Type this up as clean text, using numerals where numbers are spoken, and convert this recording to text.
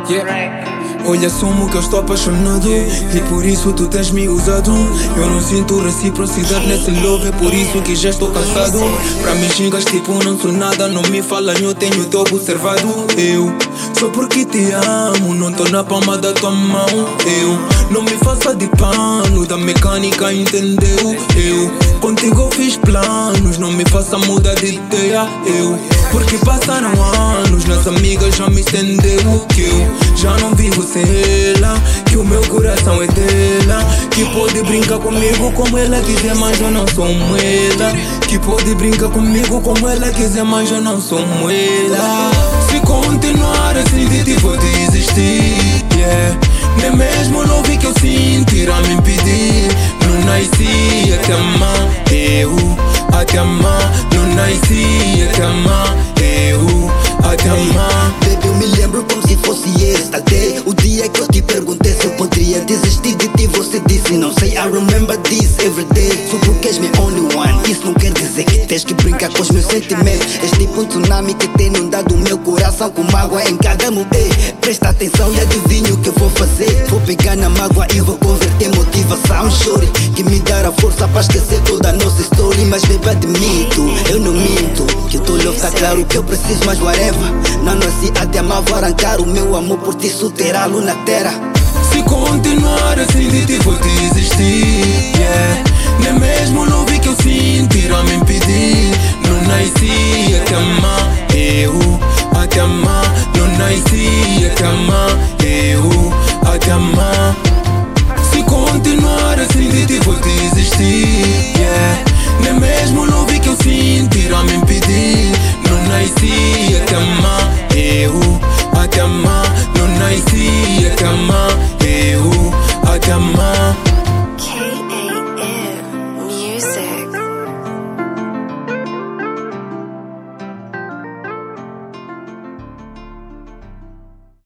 Yeah. Olha, assumo que eu estou apaixonado e por isso tu tens me usado. Eu não sinto reciprocidade nesse love, é por isso que já estou cansado. Pra mim xingas tipo não sou nada, não me fala, eu tenho te observado. Eu, só porque te amo, não tô na palma da tua mão. Eu, não me faça de pano, da mecânica entendeu? Eu, contigo fiz planos, não me faça mudar de ideia. Eu, porque passaram anos, nas amigas já me estendeu. Que eu já não vivo sem ela, que o meu coração é dela. Que pode brincar comigo como ela quiser, mas eu não sou moeda. Que pode brincar comigo como ela quiser, mas eu não sou moeda. Se continuar assim de ti vou desistir, yeah. Nem mesmo não vi que eu sinto irá me impedir. Não nasci a te amar, eu a te amar. Não nasci a te amar, eu a te amar. Baby, eu me lembro como se fosse yesterday. O dia que eu te perguntei se eu poderia desistir de ti, você disse não sei. I remember this every day. Só porque és my only one, isso não quer dizer que tens que brincar com os meus sentimentos. És tipo um tsunami que tem inundado o meu coração com mágoa em cada momento. Presta atenção e adivinha o que eu vou fazer. Vou pegar na mágoa e vou converter motivação. Chore, que me dará força para esquecer toda a nossa história. Mas baby, admito, eu não minto, que o teu love tá claro que eu preciso mais whatever. Não nasci a te amar, vou arrancar o meu amor por ti, soterrá-lo na terra. Se continuar assim de ti vou desistir, yeah. Nem mesmo não vi